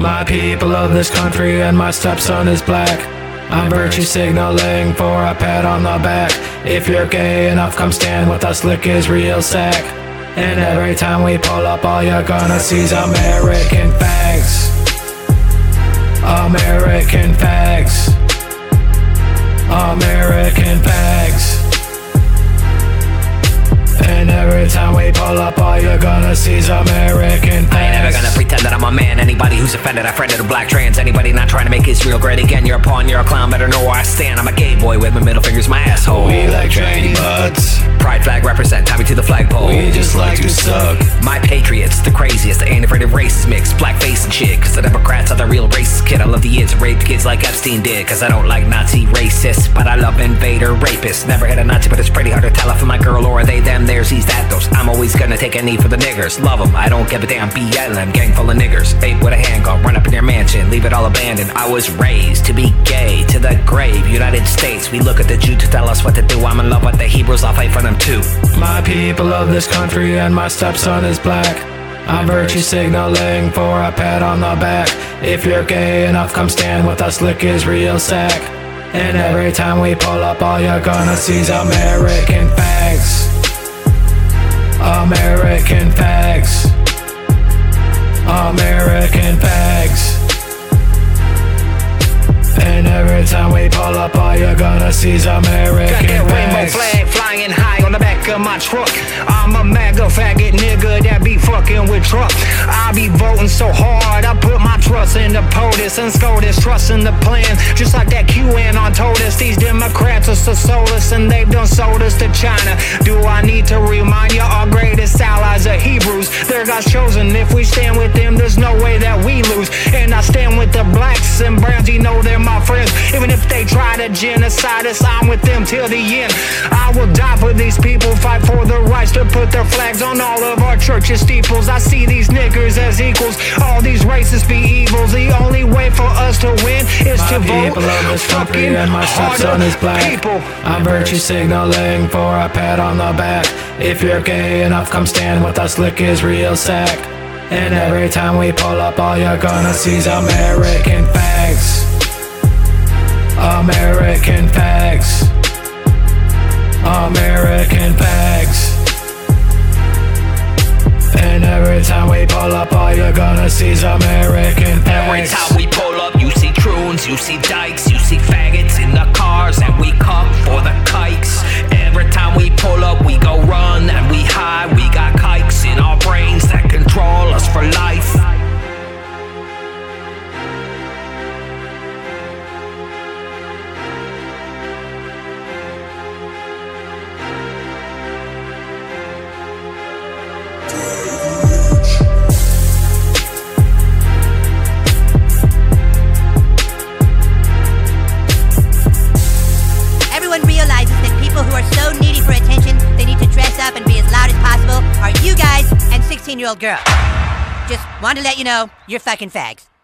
My people of this country and my stepson is black. I'm virtue signaling for a pat on the back. If you're gay enough, come stand with us, lick his real sack. And every time we pull up, all you're gonna see's American fags. American fags. American fags. And every time we pull up, all you're gonna see's American fags. I ain't never gonna pretend that I'm a man. Anybody who's offended, I friended a black trans. Anybody not trying to make Israel great again, you're a pawn, you're a clown, better know where I stand. I'm a gay boy with my middle finger's my asshole. We like tranny butts. Pride flag represent, tie me to the flagpole. We just like to suck. My patriots, the craziest, I ain't afraid of racist mix, blackface and shit. Cause the Democrats are the real racist kid. I love the kids who raped kids like Epstein did. Cause I don't like Nazi racists, but I love invader rapists. Never hit a Nazi, but it's pretty hard to tell if I'm my girl or are they, them, theirs, he's, that, those. I'm always gonna take a knee for the niggers. Love them, I don't give a damn, BLM, gang full of niggers. Ape with a handgun, run up in your mansion, leave it all abandoned. I was raised to be gay, to the grave, United States. We look at the Jew to tell us what to do. I'm in love with the Hebrews, I'll fight for them too. My people of this country and my stepson is black. I'm virtue signaling for a pat on the back. If you're gay enough, come stand with us, lick his real sack. And every time we pull up, all you're gonna see's American fags. American fags. American fags. And every time we pull up, all you're gonna see's American Got that rainbow fags. flag flying high on the back of my truck. I'm a MAGA faggot nigga that be fucking with Trump. I be voting so hard, I put my trust in the POTUS and SCOTUS, trusting the plan. Just like that QAnon told us, these Democrats are so soulless and they've done sold us to China. Do I need to remind you, our greatest allies are Hebrews? They're God's chosen. If we stand with them, there's no way that we lose. And I stand with the blacks and browns, you know they're my friends. Even if they try to genocide us, I'm with them till the end. I will die for these people, fight for the rights to put their flags on all of our churches' steeples. I see these niggers as equals, all these racists be evils. The only way for us to win is to vote. People of this country and my stepson is black. People. I'm virtue signaling for a pat on the back. If you're gay enough, come stand with us, lick his real sack. And every time we pull up, all you're gonna see's American fags. American fags. American fags. And every time we pull up, all you're gonna see's American fags. Every time we pull up, you see troons, you see dykes, you see faggots in the cars, and we come for the kikes. Every time we pull up, we go run and we hide. We got kikes in our brains that control us for life. Realizes that people who are so needy for attention they need to dress up and be as loud as possible are you guys and 16-year-old girls. Just wanted to let you know, you're fucking fags.